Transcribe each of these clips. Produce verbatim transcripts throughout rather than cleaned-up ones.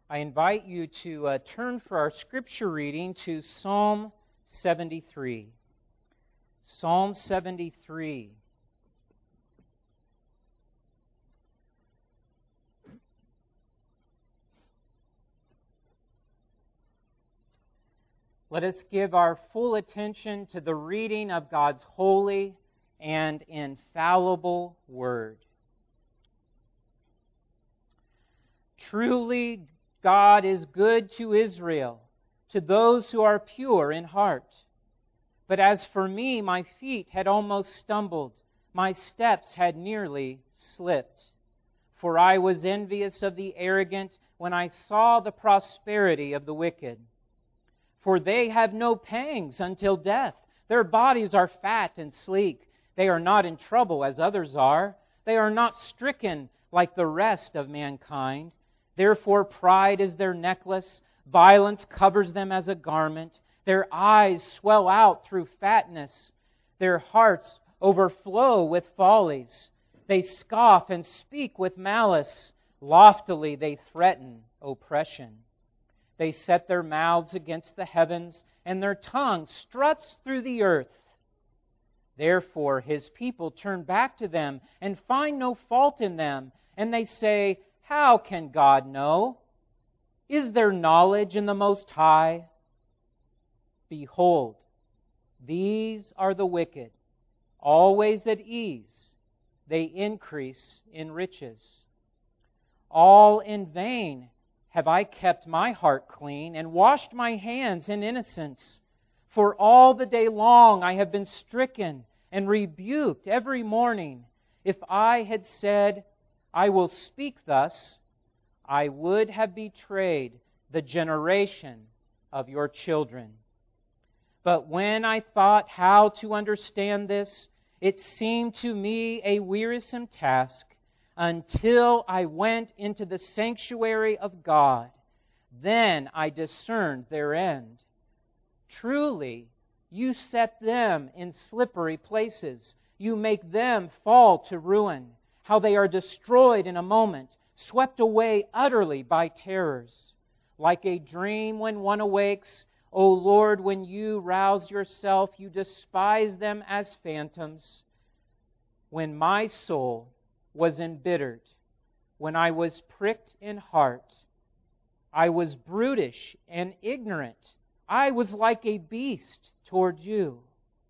I invite you to uh, turn for our scripture reading to Psalm seventy-three. Psalm seventy-three. Let us give our full attention to the reading of God's holy and infallible Word. Truly, God is good to Israel, to those who are pure in heart. But as for me, my feet had almost stumbled, my steps had nearly slipped. For I was envious of the arrogant when I saw the prosperity of the wicked. For they have no pangs until death. Their bodies are fat and sleek. They are not in trouble as others are. They are not stricken like the rest of mankind. Therefore pride is their necklace. Violence covers them as a garment. Their eyes swell out through fatness. Their hearts overflow with follies. They scoff and speak with malice. Loftily they threaten oppression. They set their mouths against the heavens, and their tongue struts through the earth. Therefore His people turn back to them and find no fault in them. And they say, how can God know? Is there knowledge in the Most High? Behold, these are the wicked, always at ease. They increase in riches. All in vain have I kept my heart clean and washed my hands in innocence. For all the day long I have been stricken and rebuked every morning. If I had said, I will speak thus, I would have betrayed the generation of your children. But when I thought how to understand this, it seemed to me a wearisome task until I went into the sanctuary of God. Then I discerned their end. Truly, you set them in slippery places. You make them fall to ruin. How they are destroyed in a moment, swept away utterly by terrors. Like a dream when one awakes, O Lord, when you rouse yourself, you despise them as phantoms. When my soul was embittered, when I was pricked in heart, I was brutish and ignorant. I was like a beast toward you.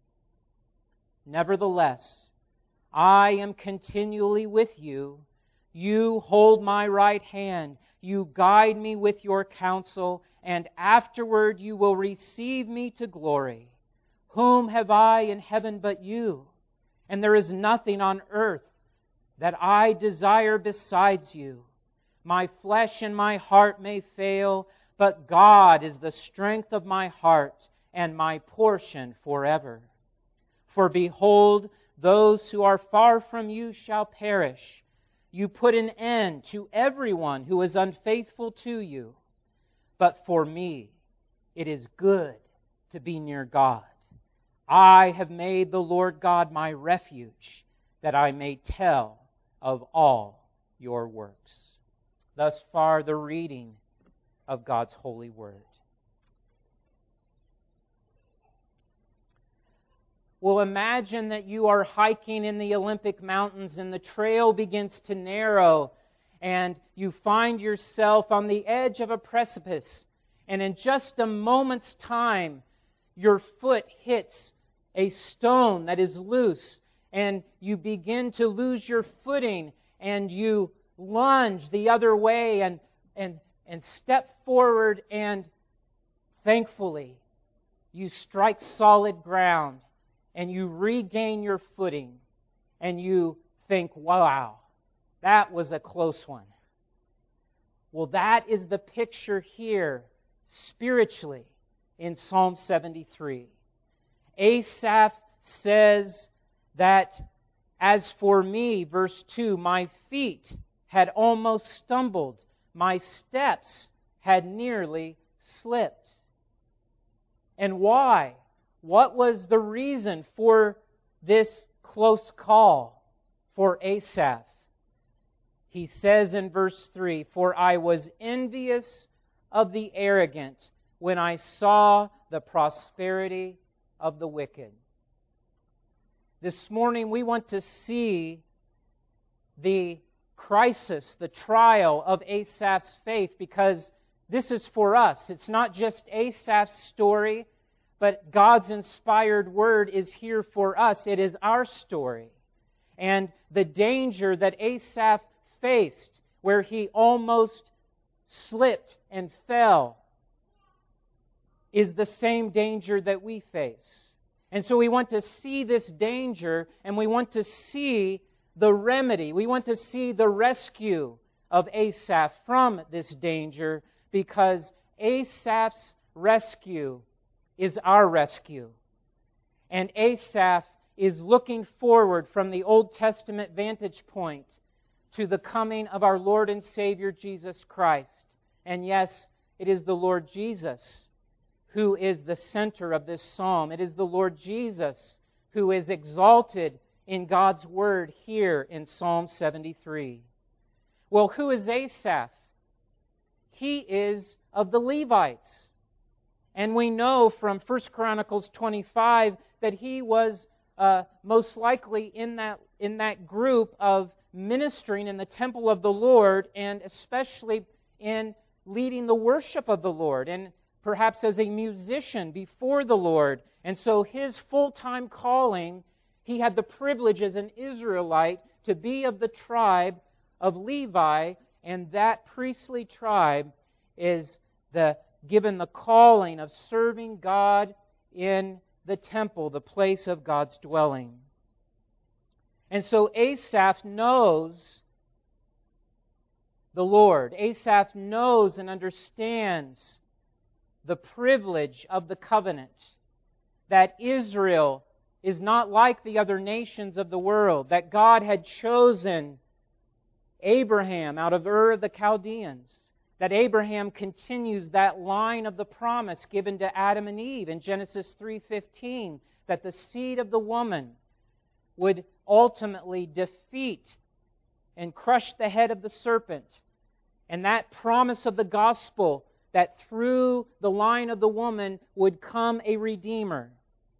Nevertheless, I am continually with you. You hold my right hand. You guide me with your counsel, and afterward you will receive me to glory. Whom have I in heaven but you? And there is nothing on earth that I desire besides you. My flesh and my heart may fail, but God is the strength of my heart and my portion forever. For behold, those who are far from you shall perish. You put an end to everyone who is unfaithful to you. But for me, it is good to be near God. I have made the Lord God my refuge, that I may tell of all your works. Thus far, the reading of God's holy word. Well, imagine that you are hiking in the Olympic Mountains and the trail begins to narrow and you find yourself on the edge of a precipice, and in just a moment's time, your foot hits a stone that is loose, and you begin to lose your footing, and you lunge the other way and, and, and step forward, and thankfully, you strike solid ground, and you regain your footing, and you think, wow, that was a close one. Well, that is the picture here, spiritually, in Psalm seventy-three. Asaph says that, as for me, verse two, my feet had almost stumbled, my steps had nearly slipped. And why? What was the reason for this close call for Asaph? He says in verse three, "For I was envious of the arrogant when I saw the prosperity of the wicked." This morning we want to see the crisis, the trial of Asaph's faith, because this is for us. It's not just Asaph's story, but God's inspired word is here for us. It is our story. And the danger that Asaph faced, where he almost slipped and fell, is the same danger that we face. And so we want to see this danger, and we want to see the remedy. We want to see the rescue of Asaph from this danger, because Asaph's rescue is our rescue. And Asaph is looking forward from the Old Testament vantage point to the coming of our Lord and Savior Jesus Christ. And yes, it is the Lord Jesus who is the center of this psalm. It is the Lord Jesus who is exalted in God's Word here in Psalm seventy-three. Well, who is Asaph? He is of the Levites. And we know from First Chronicles twenty-five that he was uh, most likely in that, in that group of ministering in the temple of the Lord, and especially in leading the worship of the Lord, and perhaps as a musician before the Lord. And so his full-time calling, he had the privilege as an Israelite to be of the tribe of Levi, and that priestly tribe is the given the calling of serving God in the temple, the place of God's dwelling. And so Asaph knows the Lord. Asaph knows and understands the privilege of the covenant, that Israel is not like the other nations of the world, that God had chosen Abraham out of Ur of the Chaldeans, that Abraham continues that line of the promise given to Adam and Eve in Genesis three fifteen, that the seed of the woman would ultimately defeat and crush the head of the serpent. And that promise of the gospel, that through the line of the woman would come a Redeemer.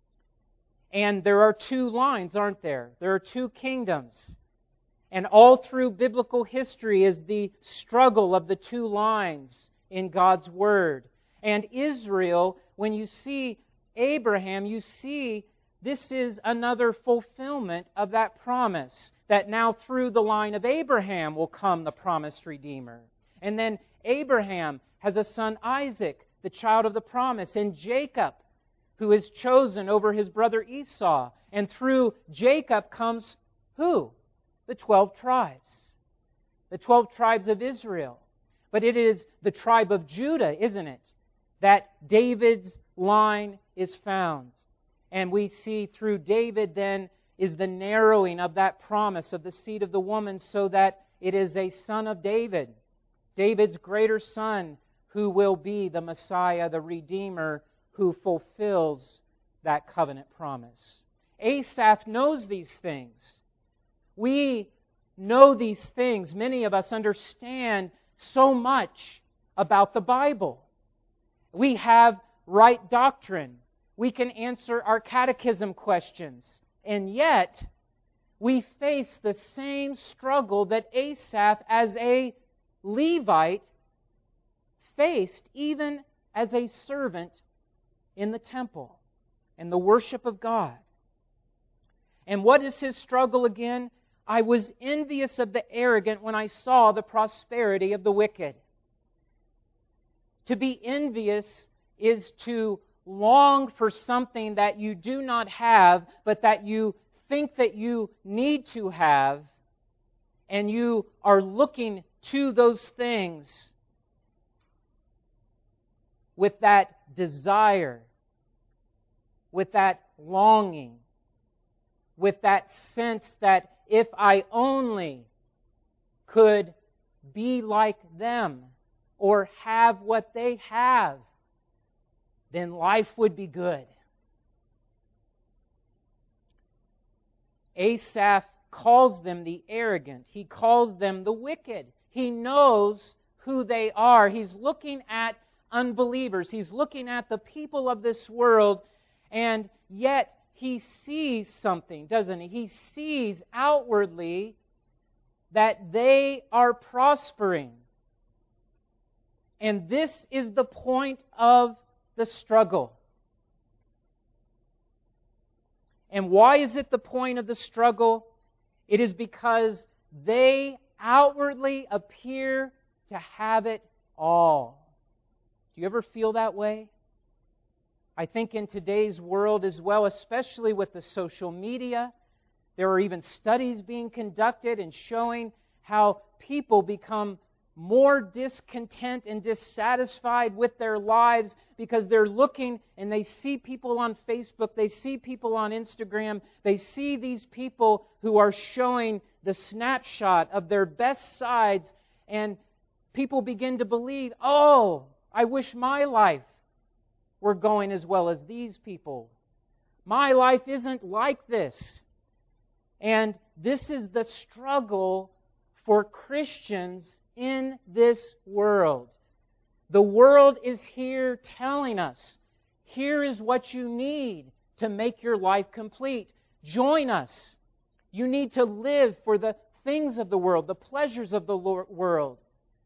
And there are two lines, aren't there? There are two kingdoms. And all through biblical history is the struggle of the two lines in God's Word. And Israel, when you see Abraham, you see this is another fulfillment of that promise, that now through the line of Abraham will come the promised Redeemer. And then Abraham has a son Isaac, the child of the promise, and Jacob, who is chosen over his brother Esau. And through Jacob comes who? The twelve tribes. The twelve tribes of Israel. But it is the tribe of Judah, isn't it, that David's line is found. And we see through David then is the narrowing of that promise of the seed of the woman, so that it is a son of David, David's greater son, who will be the Messiah, the Redeemer, who fulfills that covenant promise. Asaph knows these things. We know these things. Many of us understand so much about the Bible. We have right doctrine. We can answer our catechism questions. And yet, we face the same struggle that Asaph, as a Levite, faced even as a servant in the temple and the worship of God. And what is his struggle again? I was envious of the arrogant when I saw the prosperity of the wicked. To be envious is to long for something that you do not have, but that you think that you need to have, and you are looking to those things with that desire, with that longing, with that sense that if I only could be like them or have what they have, then life would be good. Asaph calls them the arrogant. He calls them the wicked. He knows who they are. He's looking at unbelievers. He's looking at the people of this world, and yet he sees something, doesn't he? He sees outwardly that they are prospering. And this is the point of the struggle. And why is it the point of the struggle? It is because they outwardly appear to have it all. Do you ever feel that way? I think in today's world as well, especially with the social media, there are even studies being conducted and showing how people become more discontent and dissatisfied with their lives because they're looking and they see people on Facebook, they see people on Instagram, they see these people who are showing the snapshot of their best sides, and people begin to believe, oh, I wish my life were going as well as these people. My life isn't like this. And this is the struggle for Christians in this world. The world is here telling us, here is what you need to make your life complete. Join us. You need to live for the things of the world, the pleasures of the world.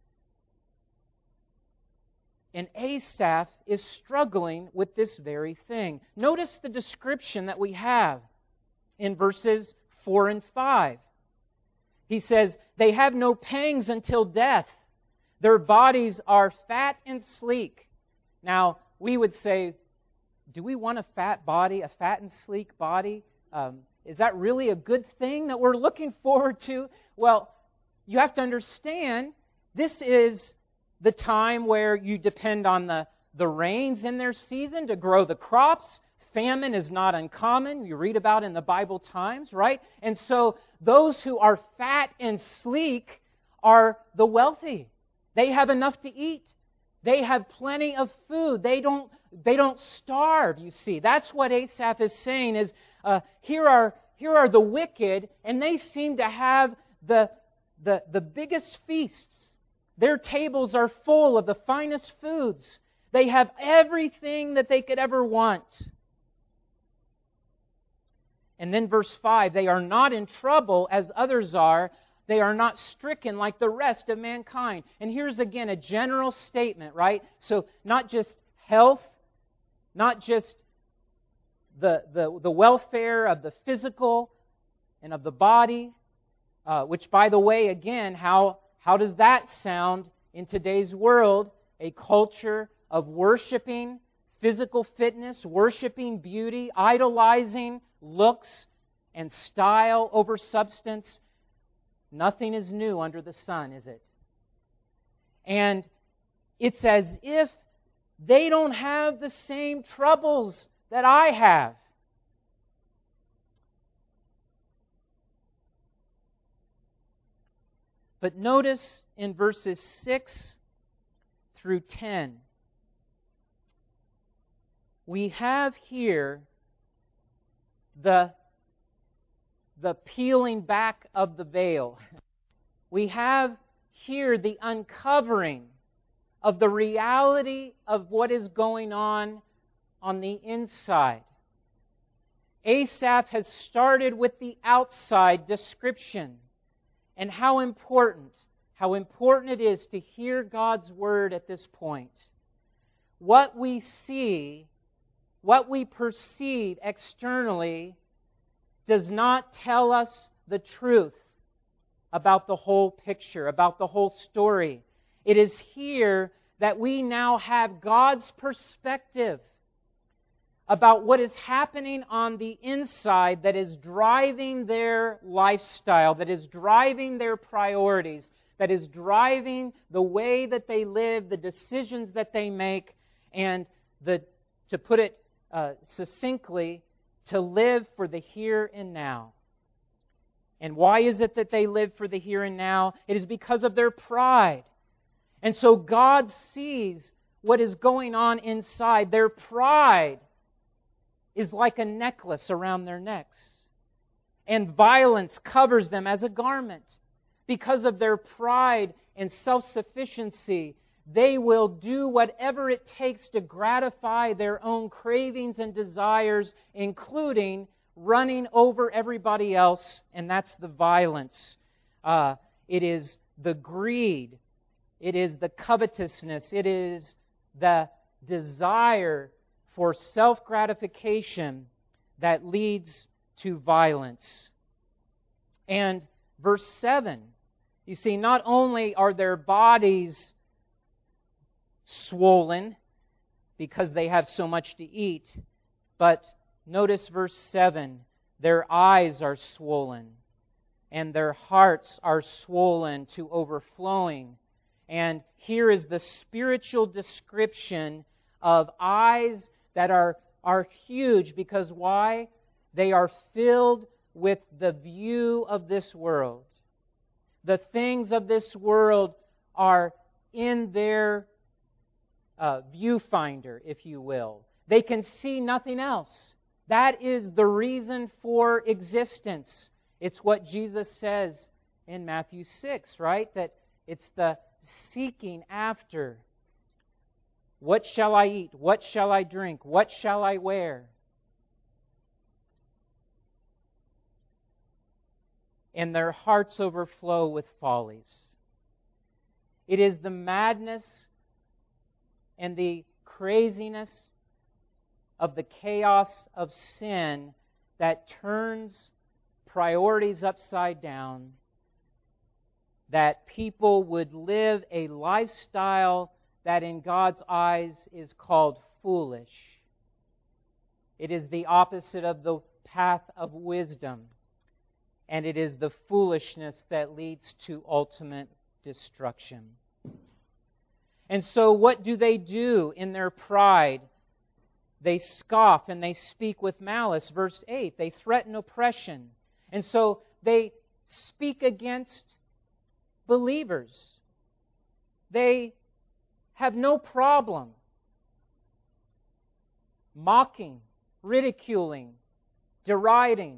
And Asaph is struggling with this very thing. Notice the description that we have in verses four and five. He says, they have no pangs until death. Their bodies are fat and sleek. Now, we would say, do we want a fat body, a fat and sleek body? Um, is that really a good thing that we're looking forward to? Well, you have to understand, this is the time where you depend on the, the rains in their season to grow the crops. Famine is not uncommon. You read about in the Bible times, right? And so those who are fat and sleek are the wealthy. They have enough to eat. They have plenty of food. They don't, they don't starve, you see. That's what Asaph is saying is, uh, here are, here are the wicked, and they seem to have the, the, the biggest feasts. Their tables are full of the finest foods. They have everything that they could ever want. And then verse five, they are not in trouble as others are. They are not stricken like the rest of mankind. And here's again a general statement, right? So not just health, not just the, the, the welfare of the physical and of the body, uh, which by the way, again, how, how does that sound in today's world? A culture of worshiping physical fitness, worshiping beauty, idolizing looks and style over substance. Nothing is new under the sun, is it? And it's as if they don't have the same troubles that I have. But notice in verses six through ten, we have here the, the peeling back of the veil. We have here the uncovering of the reality of what is going on on the inside. Asaph has started with the outside description and how important, how important it is to hear God's word at this point. What we see, what we perceive externally does not tell us the truth about the whole picture, about the whole story. It is here that we now have God's perspective about what is happening on the inside that is driving their lifestyle, that is driving their priorities, that is driving the way that they live, the decisions that they make, and the, to put it uh, succinctly, to live for the here and now. And why is it that they live for the here and now? It is because of their pride. And so God sees what is going on inside. Their pride is like a necklace around their necks. and violence covers them as a garment. Because of their pride and self-sufficiency, they will do whatever it takes to gratify their own cravings and desires, including running over everybody else, and that's the violence. Uh, it is the greed. It is the covetousness. It is the desire for self-gratification that leads to violence. And verse seven, you see, not only are their bodies swollen because they have so much to eat, but notice verse seven, their eyes are swollen and their hearts are swollen to overflowing. And here is the spiritual description of eyes that are, are huge because why? They are filled with the view of this world. The things of this world are in their uh, viewfinder, if you will. They can see nothing else. That is the reason for existence. It's what Jesus says in Matthew six, right? That it's the seeking after. What shall I eat? What shall I drink? What shall I wear? And their hearts overflow with follies. It is the madness and the craziness of the chaos of sin that turns priorities upside down, that people would live a lifestyle that in God's eyes is called foolish. It is the opposite of the path of wisdom. And it is the foolishness that leads to ultimate destruction. And so what do they do in their pride? They scoff and they speak with malice. Verse eight, they threaten oppression. And so they speak against believers. They have no problem mocking, ridiculing, deriding,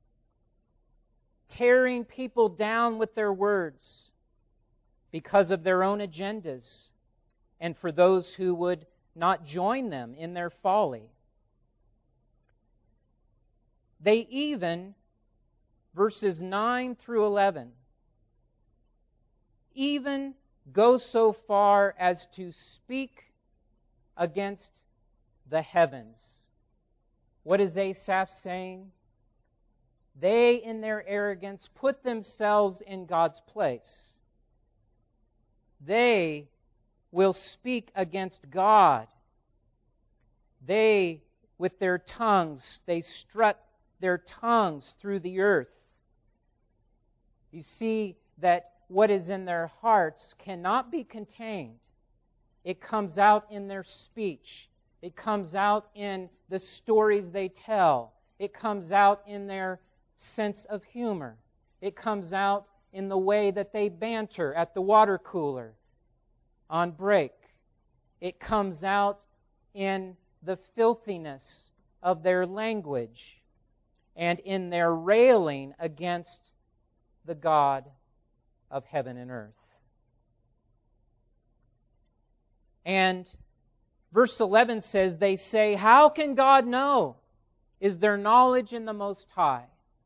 tearing people down with their words because of their own agendas and for those who would not join them in their folly. They even, verses nine through eleven, even go so far as to speak against the heavens. What is Asaph saying? They, in their arrogance, put themselves in God's place. They will speak against God. They, with their tongues, they struck their tongues through the earth. You see that what is in their hearts cannot be contained. It comes out in their speech. It comes out in the stories they tell. It comes out in their sense of humor. It comes out in the way that they banter at the water cooler on break. It comes out in the filthiness of their language and in their railing against the God of heaven and earth. And verse eleven says, they say, how can God know? Is there knowledge in the Most High?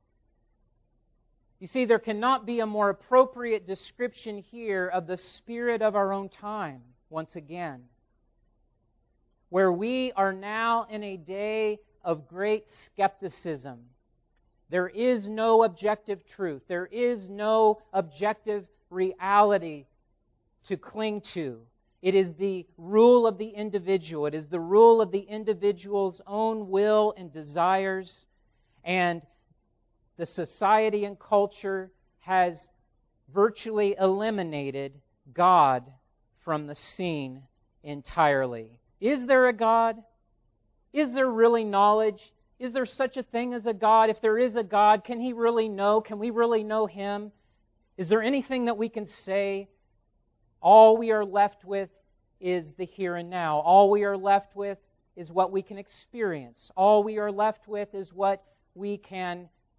You see, there cannot be a more appropriate description here of the spirit of our own time, once again, where we are now in a day of great skepticism. There is no objective truth. There is no objective reality to cling to. It is the rule of the individual. It is the rule of the individual's own will and desires. And the society and culture has virtually eliminated God from the scene entirely. Is there a God? Is there really knowledge? Is there such a thing as a God? If there is a God, can He really know? Can we really know Him? Is there anything that we can say? All we are left with is the here and now. All we are left with is what we can experience. All we are left with is what we can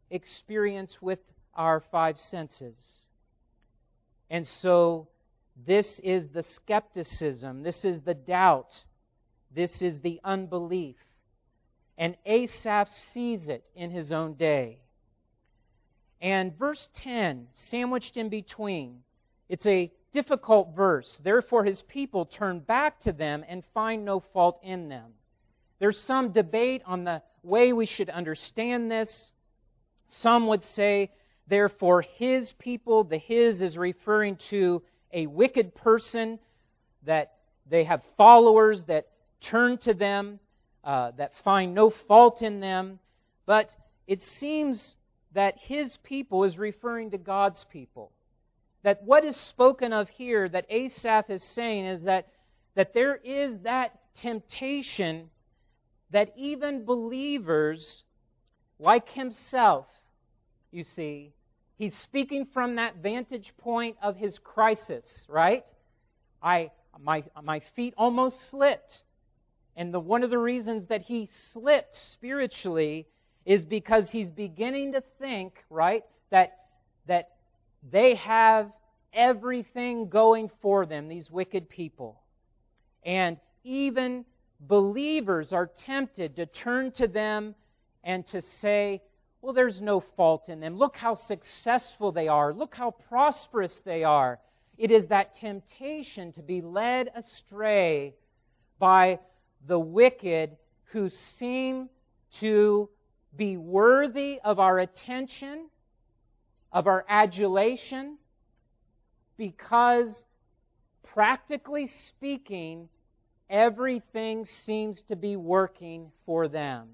experience with our five senses. And so this is the skepticism, this is the doubt, this is the unbelief. And Asaph sees it in his own day. And verse ten, sandwiched in between, it's a difficult verse. Therefore his people turn back to them and find no fault in them. There's some debate on the way we should understand this. Some would say, therefore his people, the his is referring to a wicked person, that they have followers that turn to them, uh, that find no fault in them. But it seems that his people is referring to God's people. That what is spoken of here, that Asaph is saying, is that, that there is that temptation that even believers like himself, you see, he's speaking from that vantage point of his crisis, right? I my my feet almost slipped. And the one of the reasons that he slipped spiritually is because he's beginning to think, right, that that they have everything going for them, these wicked people. And even believers are tempted to turn to them and to say, well, there's no fault in them. Look how successful they are. Look how prosperous they are. It is that temptation to be led astray by the wicked who seem to be worthy of our attention, of our adulation, because practically speaking, everything seems to be working for them.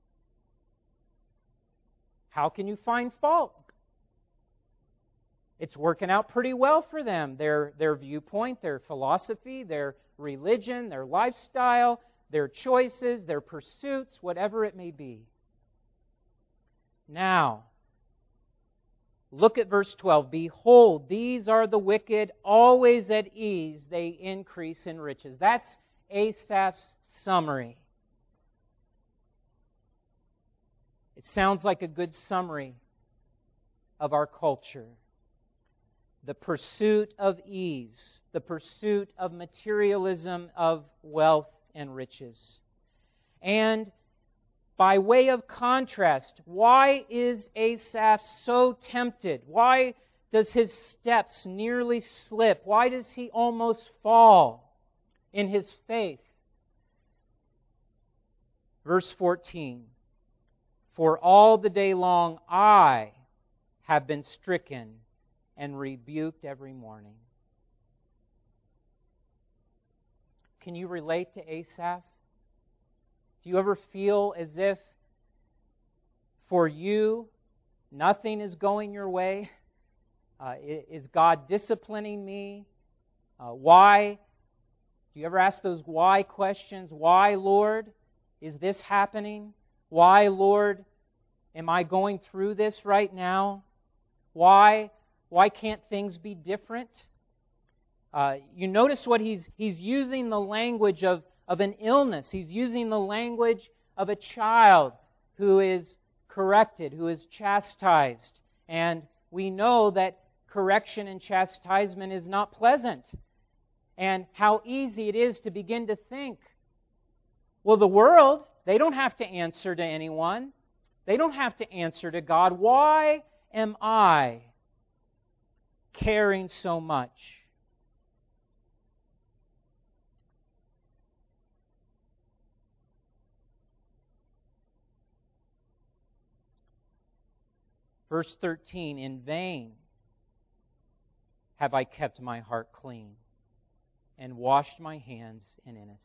How can you find fault? It's working out pretty well for them. Their, their viewpoint, their philosophy, their religion, their lifestyle, their choices, their pursuits, whatever it may be. Now, look at verse twelve. Behold, these are the wicked, always at ease, they increase in riches. That's Asaph's summary. It sounds like a good summary of our culture. The pursuit of ease, the pursuit of materialism, of wealth and riches. And by way of contrast, why is Asaph so tempted? Why does his steps nearly slip? Why does he almost fall in his faith? Verse fourteen. For all the day long I have been stricken and rebuked every morning. Can you relate to Asaph? Do you ever feel as if for you nothing is going your way? Uh, is God disciplining me? Uh, why? Do you ever ask those why questions? Why, Lord, is this happening? Why, Lord, am I going through this right now? Why? Why can't things be different? Uh, you notice what he's he's using the language of, of an illness. He's using the language of a child who is corrected, who is chastised. And we know that correction and chastisement is not pleasant. And how easy it is to begin to think, well, the world, they don't have to answer to anyone. They don't have to answer to God. Why am I caring so much? Verse thirteen, in vain have I kept my heart clean and washed my hands in innocence.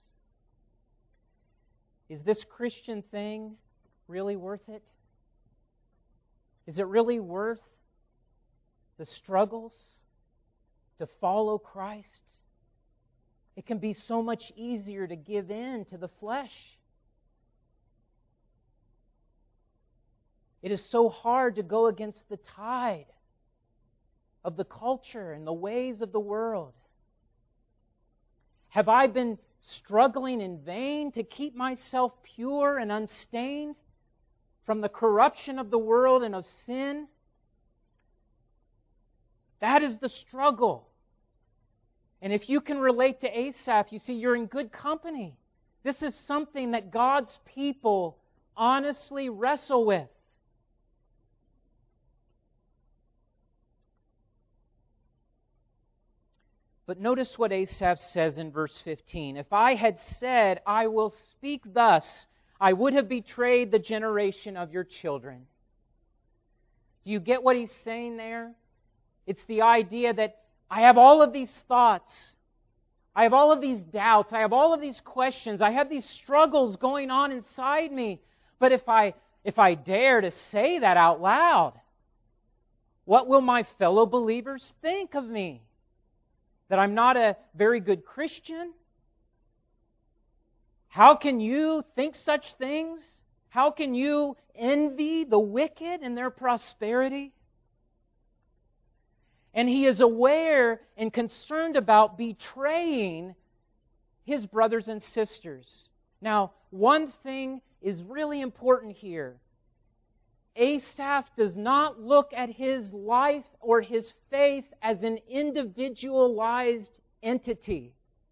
Is this Christian thing really worth it? Is it really worth the struggles to follow Christ? It can be so much easier to give in to the flesh. It is so hard to go against the tide of the culture and the ways of the world. Have I been struggling in vain to keep myself pure and unstained? from the corruption of the world and of sin. That is the struggle. And if you can relate to Asaph, you see you're in good company. This is something that God's people honestly wrestle with. But notice what Asaph says in verse fifteen. If I had said, I will speak thus, I would have betrayed the generation of your children. Do you get what he's saying there? It's the idea that I have all of these thoughts. I have all of these doubts. I have all of these questions. I have these struggles going on inside me. But if I, if I dare to say that out loud, what will my fellow believers think of me? That I'm not a very good Christian? How can you think such things? How can you envy the wicked and their prosperity? And he is aware and concerned about betraying his brothers and sisters. Now, one thing is really important here. Asaph does not look at his life or his faith as an individualized entity.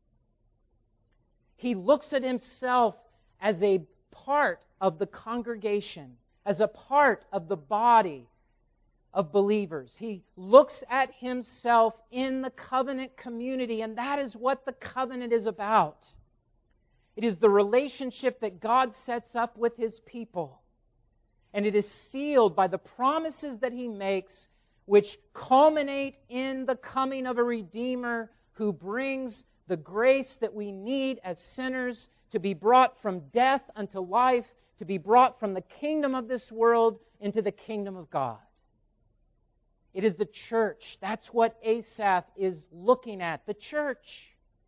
He looks at himself as a part of the congregation, as a part of the body of believers. He looks at himself in the covenant community, and that is what the covenant is about. It is the relationship that God sets up with His people. And it is sealed by the promises that He makes, which culminate in the coming of a Redeemer who brings the grace that we need as sinners to be brought from death unto life, to be brought from the kingdom of this world into the kingdom of God. It is the church. That's what Asaph is looking at, the church.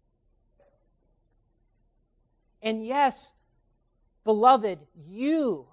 And yes, beloved, you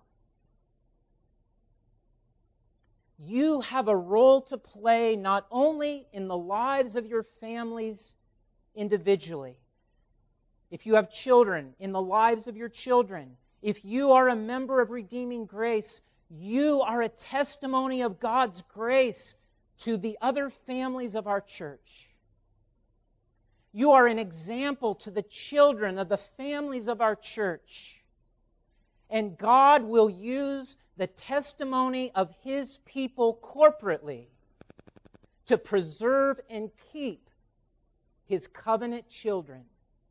You have a role to play not only in the lives of your families individually. If you have children, in the lives of your children. If you are a member of Redeeming Grace, you are a testimony of God's grace to the other families of our church. You are an example to the children of the families of our church. And God will use the testimony of His people corporately to preserve and keep His covenant children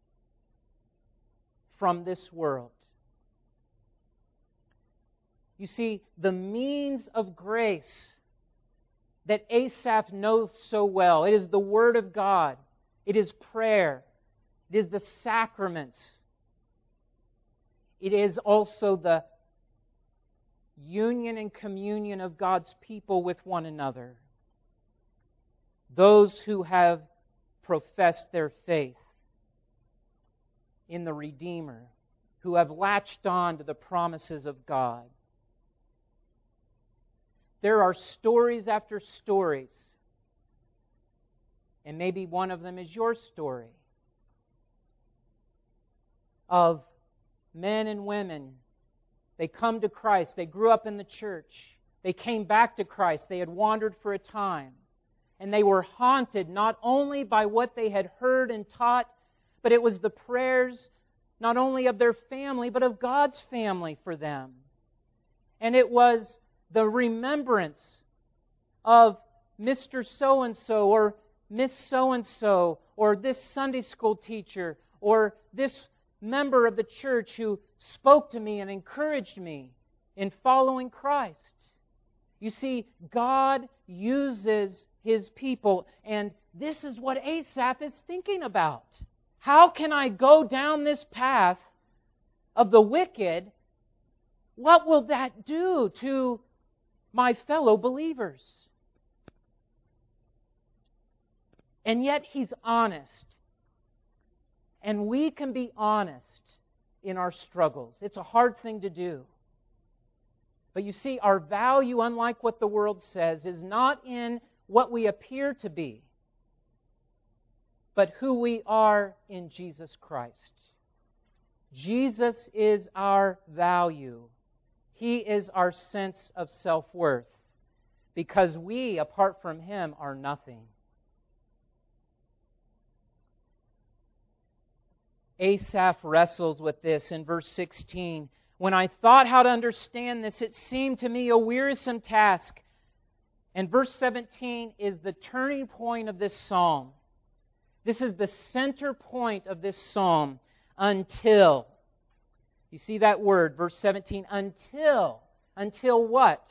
from this world. You see, the means of grace that Asaph knows so well, it is the Word of God, it is prayer, it is the sacraments, it is also the union and communion of God's people with one another. Those who have professed their faith in the Redeemer, who have latched on to the promises of God. There are stories after stories, and maybe one of them is your story, of men and women. They come to Christ. They grew up in the church. They came back to Christ. They had wandered for a time. And they were haunted not only by what they had heard and taught, but it was the prayers not only of their family, but of God's family for them. And it was the remembrance of Mister So-and-so or Miss So-and-so or this Sunday school teacher or this member of the church who spoke to me and encouraged me in following Christ. You see, God uses His people, and this is what Asaph is thinking about. How can I go down this path of the wicked? What will that do to my fellow believers? And yet he's honest. And we can be honest in our struggles. It's a hard thing to do. But you see, our value, unlike what the world says, is not in what we appear to be, but who we are in Jesus Christ. Jesus is our value. He is our sense of self-worth, because we, apart from Him, are nothing. Asaph wrestles with this in verse sixteen. When I thought how to understand this, it seemed to me a wearisome task. And verse seventeen is the turning point of this psalm. This is the center point of this psalm. Until. You see that word, verse seventeen. Until. Until what?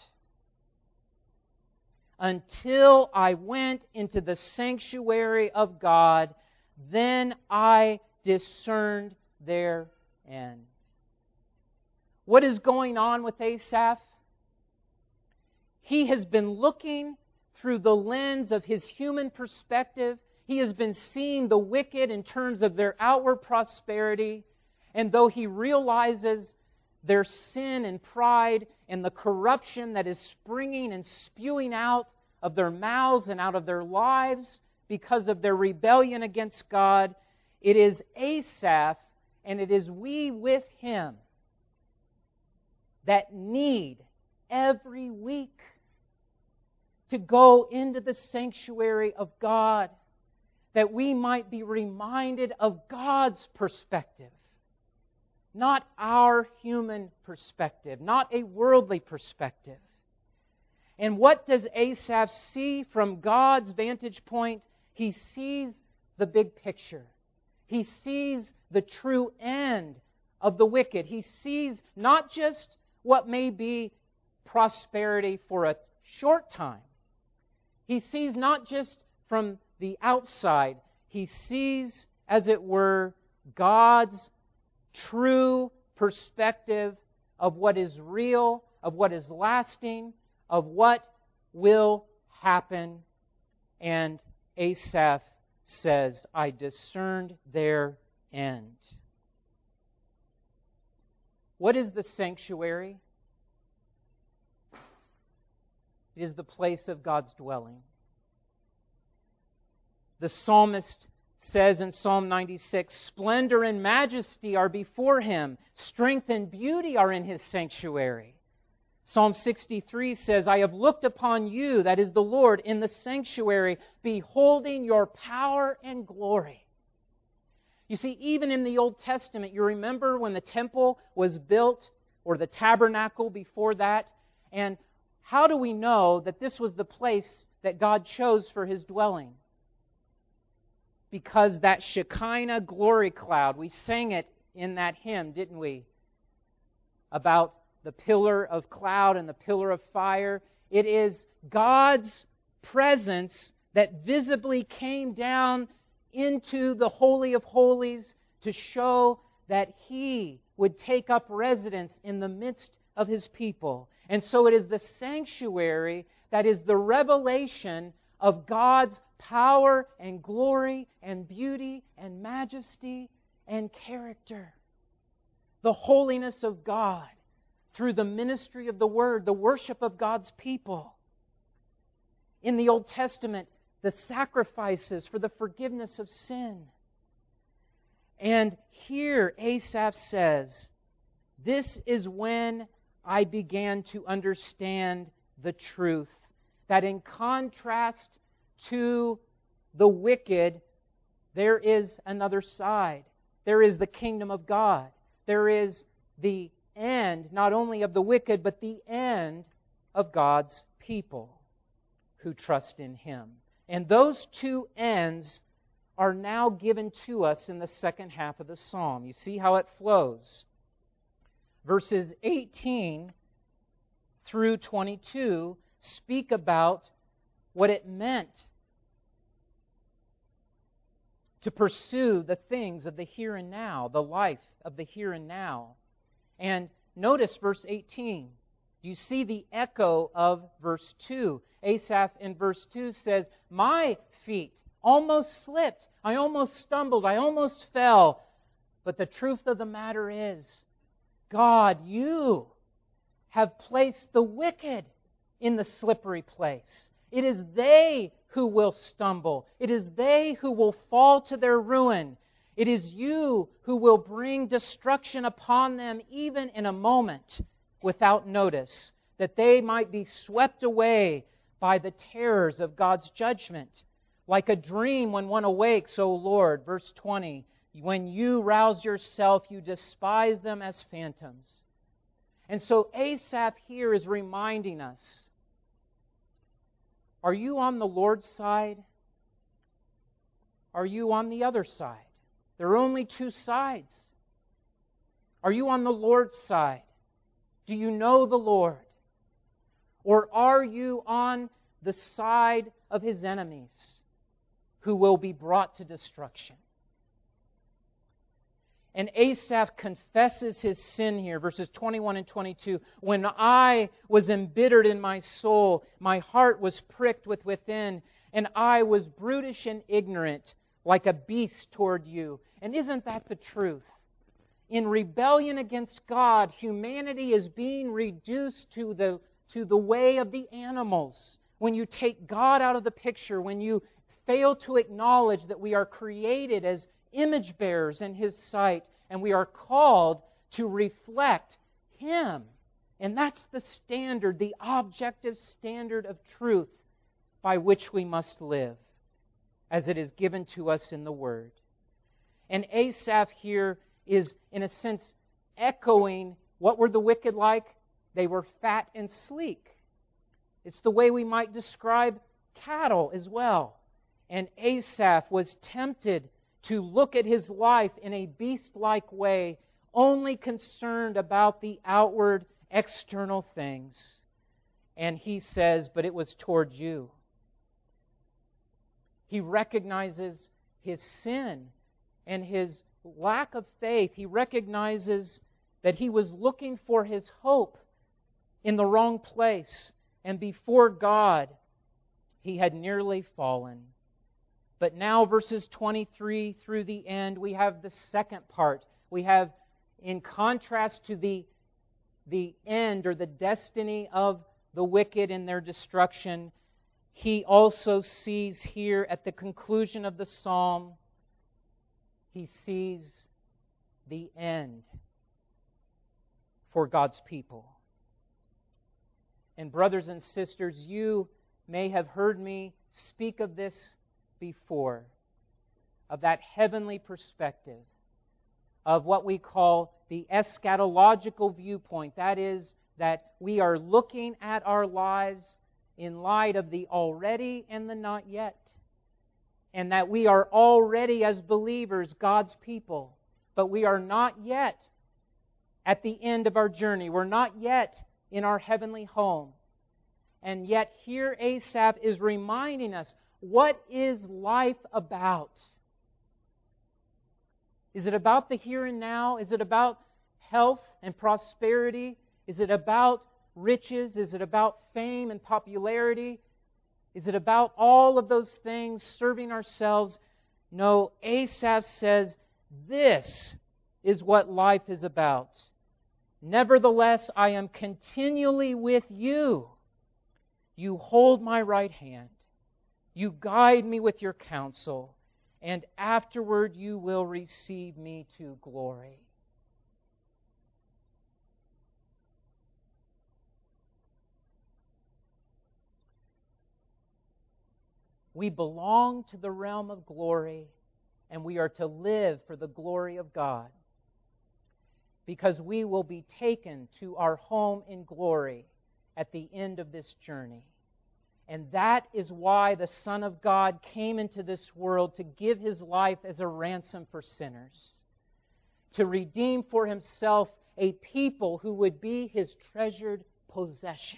Until I went into the sanctuary of God, then I discerned their end. What is going on with Asaph? He has been looking through the lens of his human perspective. He has been seeing the wicked in terms of their outward prosperity. And though he realizes their sin and pride and the corruption that is springing and spewing out of their mouths and out of their lives because of their rebellion against God, it is Asaph, and it is we with him, that need every week to go into the sanctuary of God, that we might be reminded of God's perspective, not our human perspective, not a worldly perspective. And what does Asaph see from God's vantage point? He sees the big picture. He sees the true end of the wicked. He sees not just what may be prosperity for a short time. He sees not just from the outside. He sees, as it were, God's true perspective of what is real, of what is lasting, of what will happen. And Asaph says, I discerned their end. What is the sanctuary? It is the place of God's dwelling. The psalmist says in Psalm ninety-six, splendor and majesty are before Him. Strength and beauty are in His sanctuary. Psalm sixty-three says, I have looked upon you, that is the Lord, in the sanctuary, beholding your power and glory. You see, even in the Old Testament, you remember when the temple was built, or the tabernacle before that, and how do we know that this was the place that God chose for His dwelling? Because that Shekinah glory cloud, we sang it in that hymn, didn't we? About the pillar of cloud and the pillar of fire. It is God's presence that visibly came down into the Holy of Holies to show that He would take up residence in the midst of His people. And so it is the sanctuary that is the revelation of God's power and glory and beauty and majesty and character. The holiness of God through the ministry of the Word, the worship of God's people. In the Old Testament, the sacrifices for the forgiveness of sin. And here Asaph says, this is when I began to understand the truth, that in contrast to the wicked, there is another side. There is the kingdom of God. There is the end, not only of the wicked, but the end of God's people who trust in Him. And those two ends are now given to us in the second half of the psalm. You see how it flows. Verses eighteen through twenty-two speak about what it meant to pursue the things of the here and now, the life of the here and now. And notice verse eighteen. You see the echo of verse two. Asaph in verse two says, my feet almost slipped. I almost stumbled. I almost fell. But the truth of the matter is, God, you have placed the wicked in the slippery place. It is they who will stumble. It is they who will fall to their ruin. It is you who will bring destruction upon them even in a moment. without notice, that they might be swept away by the terrors of God's judgment. Like a dream when one awakes, O Lord, verse twenty, when you rouse yourself, you despise them as phantoms. And so Asaph here is reminding us, are you on the Lord's side? Are you on the other side? There are only two sides. Are you on the Lord's side? Do you know the Lord? Or are you on the side of His enemies who will be brought to destruction? And Asaph confesses his sin here, verses twenty-one and twenty-two. When I was embittered in my soul, my heart was pricked with within, and I was brutish and ignorant, like a beast toward you. And isn't that the truth? In rebellion against God, humanity is being reduced to the, to the way of the animals. When you take God out of the picture, when you fail to acknowledge that we are created as image bearers in His sight, and we are called to reflect Him. And that's the standard, the objective standard of truth by which we must live, as it is given to us in the Word. And Asaph here is, in a sense, echoing what were the wicked like? They were fat and sleek. It's the way we might describe cattle as well. And Asaph was tempted to look at his life in a beast-like way, only concerned about the outward, external things. And he says, but it was towards you. He recognizes his sin and his lack of faith. He recognizes that he was looking for his hope in the wrong place. And before God, he had nearly fallen. But now, verses twenty-three through the end, we have the second part. We have, in contrast to the, the end or the destiny of the wicked and their destruction, he also sees here at the conclusion of the psalm, he sees the end for God's people. And brothers and sisters, you may have heard me speak of this before, of that heavenly perspective, of what we call the eschatological viewpoint. That is, that we are looking at our lives in light of the already and the not yet. And that we are already, as believers, God's people. But we are not yet at the end of our journey. We're not yet in our heavenly home. And yet here Asaph is reminding us, what is life about? Is it about the here and now? Is it about health and prosperity? Is it about riches? Is it about fame and popularity? Is it about all of those things, serving ourselves? No, Asaph says, this is what life is about. Nevertheless, I am continually with you. You hold my right hand. You guide me with your counsel, and afterward you will receive me to glory. We belong to the realm of glory, and we are to live for the glory of God, because we will be taken to our home in glory at the end of this journey. And that is why the Son of God came into this world, to give His life as a ransom for sinners, to redeem for Himself a people who would be His treasured possession.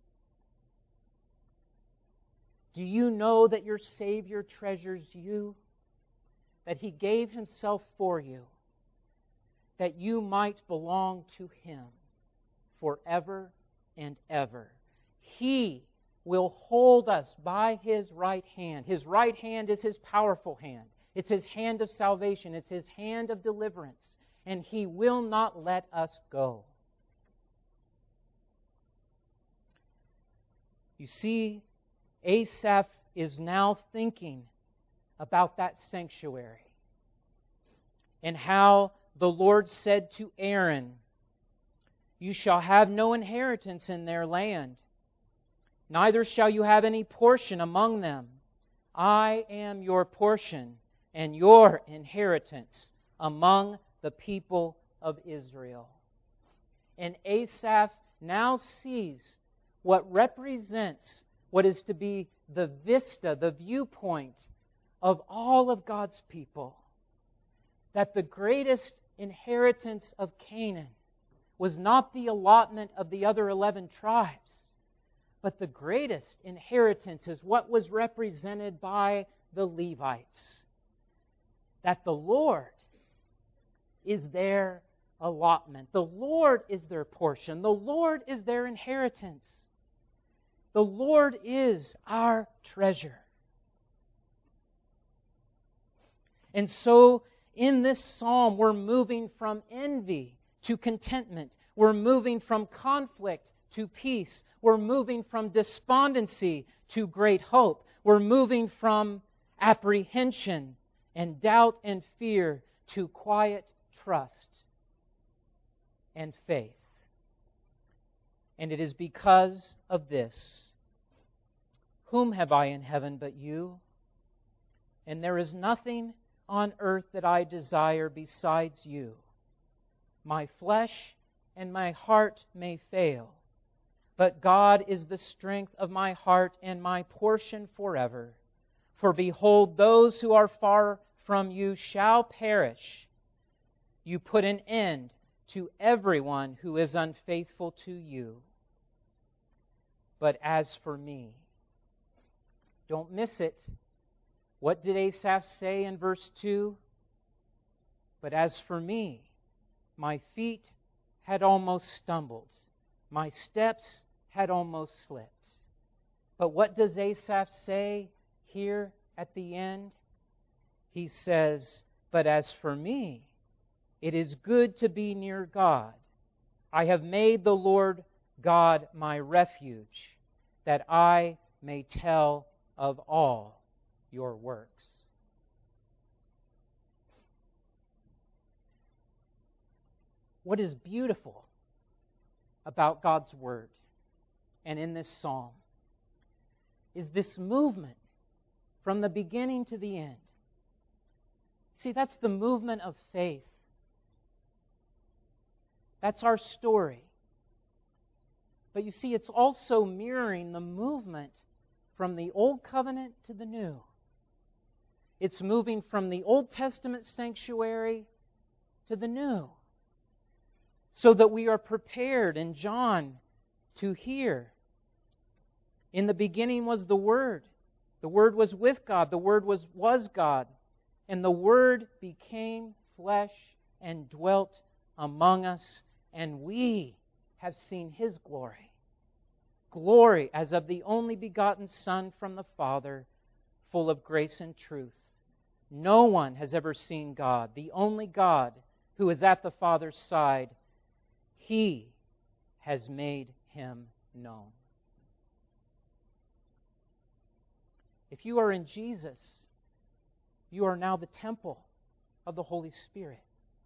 Do you know that your Savior treasures you? That He gave Himself for you, that you might belong to Him forever and ever. He will hold us by His right hand. His right hand is His powerful hand. It's His hand of salvation. It's His hand of deliverance. And He will not let us go. You see, Asaph is now thinking about that sanctuary and how the Lord said to Aaron, You shall have no inheritance in their land, neither shall you have any portion among them. I am your portion and your inheritance among the people of Israel. And Asaph now sees what represents what is to be the vista, the viewpoint of all of God's people. That the greatest inheritance of Canaan was not the allotment of the other eleven tribes, but the greatest inheritance is what was represented by the Levites. That the Lord is their allotment. The Lord is their portion. The Lord is their inheritance. The Lord is our treasure. And so, in this psalm, we're moving from envy to contentment. We're moving from conflict to peace. We're moving from despondency to great hope. We're moving from apprehension and doubt and fear to quiet trust and faith. And it is because of this. Whom have I in heaven but you? And there is nothing on earth that I desire besides you. My flesh and my heart may fail, but God is the strength of my heart and my portion forever. For behold, those who are far from you shall perish. You put an end to everyone who is unfaithful to you. But as for me, don't miss it. What did Asaph say in verse two? But as for me, my feet had almost stumbled. My steps had almost slipped. But what does Asaph say here at the end? He says, but as for me, it is good to be near God. I have made the Lord God my refuge, that I may tell of all your works. What is beautiful about God's Word and in this psalm is this movement from the beginning to the end. See, that's the movement of faith. That's our story. But you see, it's also mirroring the movement from the Old Covenant to the New. It's moving from the Old Testament sanctuary to the New, so that we are prepared in John to hear. In the beginning was the Word. The Word was with God. The Word was, was God. And the Word became flesh and dwelt among us, and we have seen His glory. Glory as of the only begotten Son from the Father, full of grace and truth. No one has ever seen God, the only God who is at the Father's side. He has made Him known. If you are in Jesus, you are now the temple of the Holy Spirit.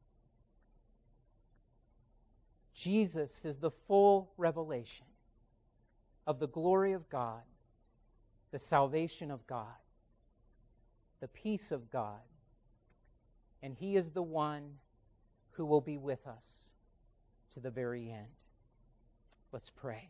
Jesus is the full revelation of the glory of God, the salvation of God, the peace of God, and He is the one who will be with us to the very end. Let's pray.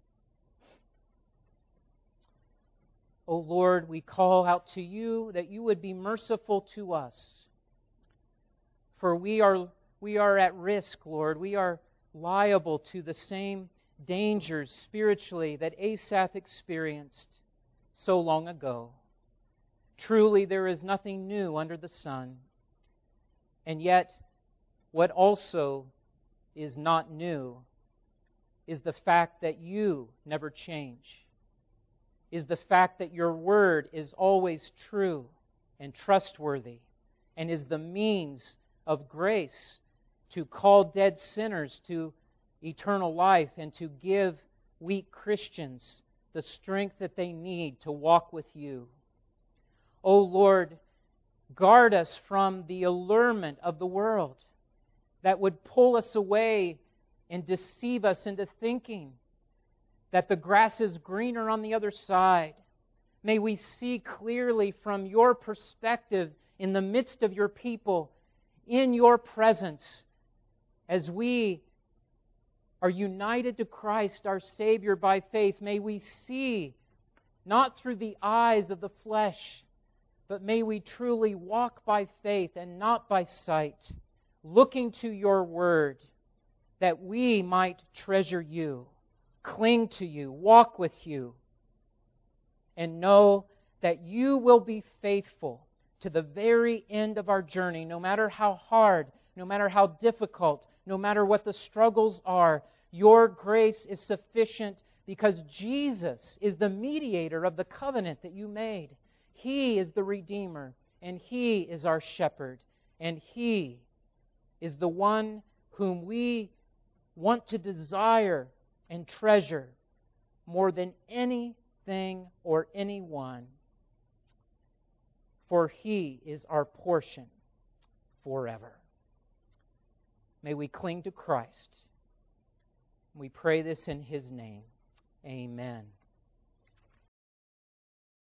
O Lord, we call out to You that You would be merciful to us. For we are, we are at risk, Lord. We are liable to the same dangers spiritually that Asaph experienced so long ago. Truly, there is nothing new under the sun. And yet, what also is not new is the fact that You never change, is the fact that Your Word is always true and trustworthy, and is the means of grace to call dead sinners to eternal life and to give weak Christians the strength that they need to walk with You. O Lord, guard us from the allurement of the world that would pull us away and deceive us into thinking that the grass is greener on the other side. May we see clearly from your perspective in the midst of your people, in your presence, as we are united to Christ, our Savior, by faith. May we see, not through the eyes of the flesh, but may we truly walk by faith and not by sight, looking to your word, that we might treasure you, cling to you, walk with you, and know that you will be faithful to the very end of our journey, no matter how hard, no matter how difficult, no matter what the struggles are. Your grace is sufficient because Jesus is the mediator of the covenant that you made. He is the Redeemer, and He is our shepherd, and He is the one whom we want to desire and treasure more than anything or anyone. For He is our portion forever. May we cling to Christ. We pray this in His name. Amen.